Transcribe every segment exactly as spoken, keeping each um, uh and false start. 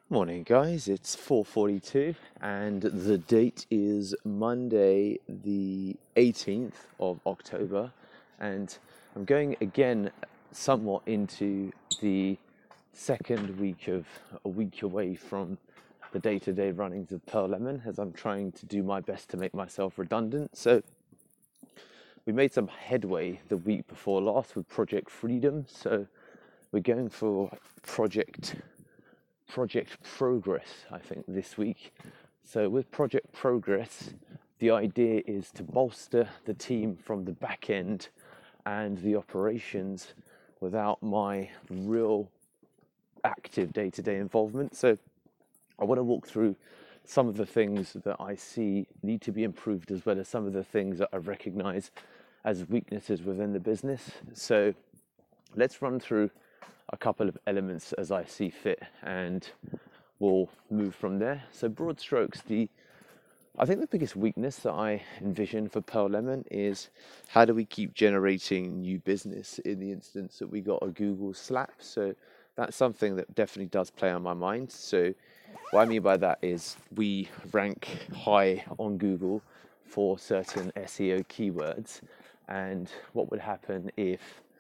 Morning, guys. It's four forty-two, and the date is Monday, the eighteenth of October, and I'm going again somewhat into the second week of a week away from the day-to-day runnings of Pearl Lemon, as I'm trying to do my best to make myself redundant. So we made some headway the week before last with Project Freedom, so we're going for Project Project Progress, I think, this week. So with Project Progress, the idea is to bolster the team from the back end and the operations without my real active day-to-day involvement. So I want to walk through some of the things that I see need to be improved, as well as some of the things that I recognize as weaknesses within the business. So let's run through a couple of elements as I see fit, and we'll move from there. So broad strokes, the I think the biggest weakness that I envision for Pearl Lemon is how do we keep generating new business in the instance that we got a Google slap. So that's something that definitely does play on my mind. So what I mean by that is we rank high on Google for certain S E O keywords, and what would happen if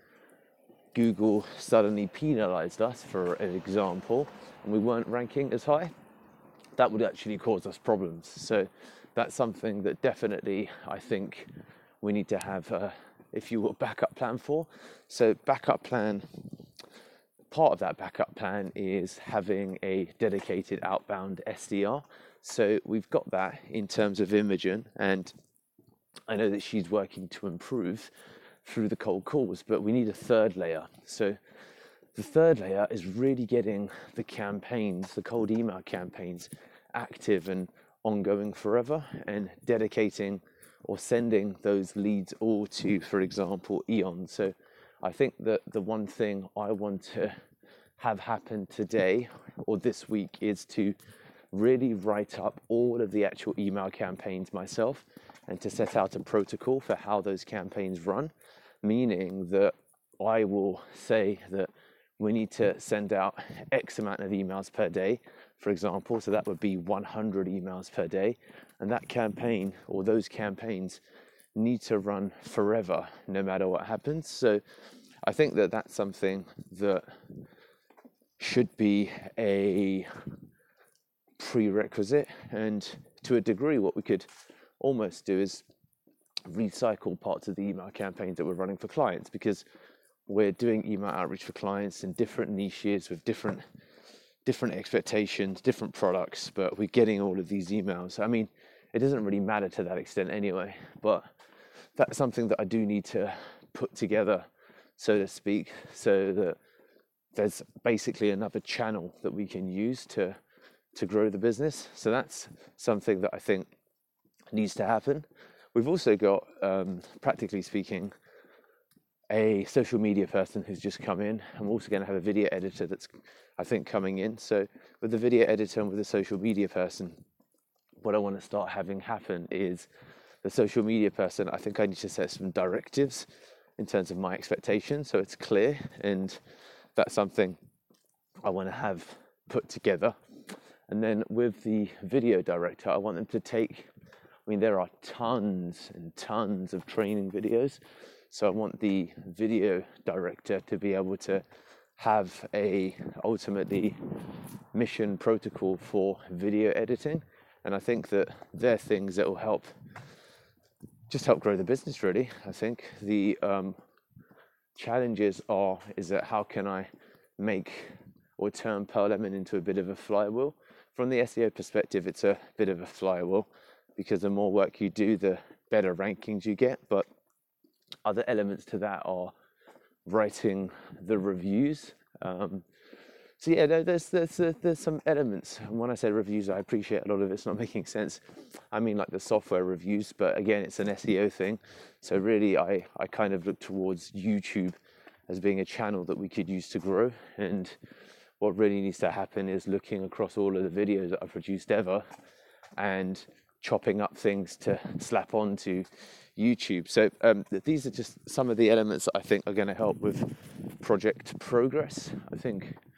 Google suddenly penalized us, for an example, and we weren't ranking as high? That would actually cause us problems. So that's something that definitely I think we need to have, a, if you will, backup plan for. So backup plan, part of that backup plan is having a dedicated outbound S D R. So we've got that in terms of Imogen, and I know that she's working to improve through the cold calls, but we need a third layer. So the third layer is really getting the campaigns, the cold email campaigns, active and ongoing forever, and dedicating or sending those leads all to, for example, Eon. So I think that the one thing I want to have happen today or this week is to really write up all of the actual email campaigns myself, and to set out a protocol for how those campaigns run, meaning that I will say that we need to send out X amount of emails per day, for example, so that would be one hundred emails per day, and that campaign or those campaigns need to run forever, no matter what happens. So I think that that's something that should be a prerequisite, and to a degree what we could almost do is recycle parts of the email campaigns that we're running for clients, because we're doing email outreach for clients in different niches with different different expectations, different products, but we're getting all of these emails. I mean, it doesn't really matter to that extent anyway, but that's something that I do need to put together, so to speak, so that there's basically another channel that we can use to to grow the business. So that's something that I think needs to happen. We've also got, um, practically speaking, a social media person who's just come in. I'm also going to have a video editor that's, I think, coming in. So with the video editor and with the social media person, what I want to start having happen is the social media person, I think I need to set some directives in terms of my expectations, so it's clear, and that's something I want to have put together. And then with the video director, I want them to take, I mean, there are tons and tons of training videos. So I want the video director to be able to have a ultimately mission protocol for video editing. And I think that they're things that will help, just help grow the business, really. I think the um, challenges are, is that how can I make or turn Pearl Lemon into a bit of a flywheel? From the S E O perspective, it's a bit of a flywheel, because the more work you do, the better rankings you get. But other elements to that are writing the reviews. Um, so yeah, there's, there's there's some elements. And when I say reviews, I appreciate a lot of it's not making sense. I mean like the software reviews, but again, it's an S E O thing. So really, I, I kind of look towards YouTube as being a channel that we could use to grow. And what really needs to happen is looking across all of the videos that I've produced ever and chopping up things to slap onto YouTube. So um, these are just some of the elements that I think are going to help with Project Progress. I think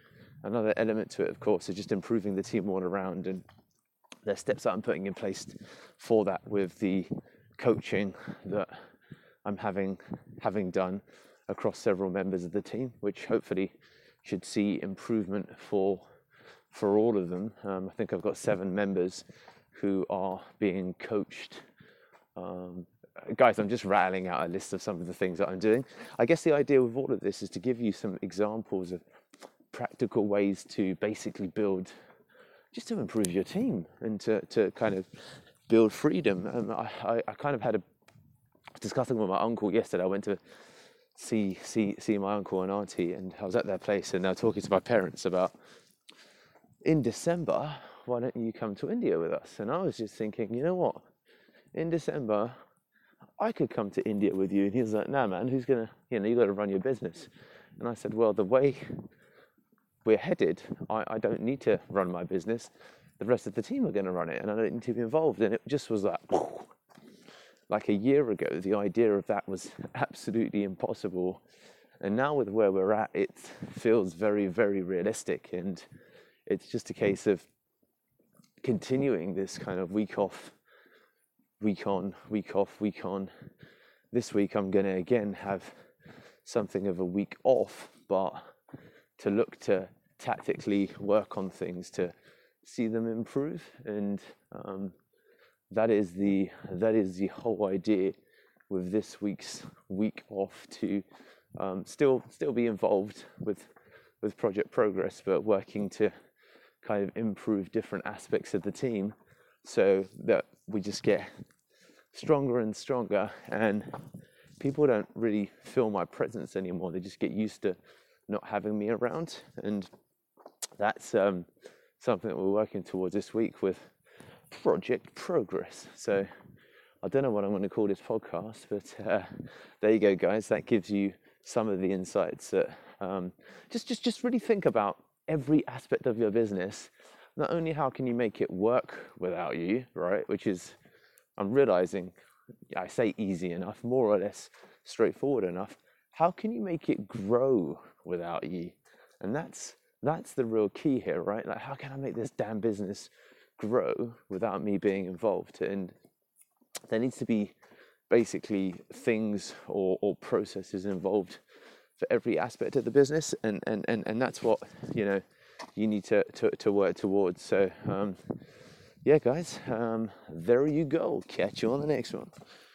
another element to it, of course, is just improving the team all around, and there's steps that I'm putting in place for that with the coaching that I'm having having done across several members of the team, which hopefully should see improvement for for all of them. Um, I think I've got seven members who are being coached. Um, guys, I'm just rattling out a list of some of the things that I'm doing. I guess the idea with all of this is to give you some examples of practical ways to basically build, just to improve your team and to, to kind of build freedom. Um, I, I, I kind of had a discussing with my uncle yesterday. I went to see see see my uncle and auntie, and I was at their place, and they were talking to my parents about, in December, why don't you come to India with us? And I was just thinking, you know what, in December I could come to India with you. And he was like, nah man, who's gonna, you know, you got to run your business. And I said, well, the way we're headed, I, I don't need to run my business. The rest of the team are going to run it, and I don't need to be involved. And it just was like, like a year ago, the idea of that was absolutely impossible. And now with where we're at, it feels very, very realistic. And it's just a case of continuing this kind of week off, week on, week off, week on. This week, I'm going to again have something of a week off, but to look to tactically work on things to see them improve. And um, that is the that is the whole idea with this week's week off, to um, still still be involved with with Project Progress, but working to kind of improve different aspects of the team so that we just get stronger and stronger, and people don't really feel my presence anymore. They just get used to not having me around, and that's um, something that we're working towards this week with Project Progress. So I don't know what I'm going to call this podcast, but uh, there you go, guys. That gives you some of the insights that um, just just just really think about every aspect of your business. Not only how can you make it work without you, right? Which is, I'm realizing, I say easy enough, more or less straightforward enough. How can you make it grow without you? And that's that's the real key here, right? Like, how can I make this damn business grow without me being involved? And there needs to be basically things or, or processes involved for every aspect of the business, and and and, and that's what, you know, you need to to, to work towards. So um yeah guys, um there you go. Catch you on the next one.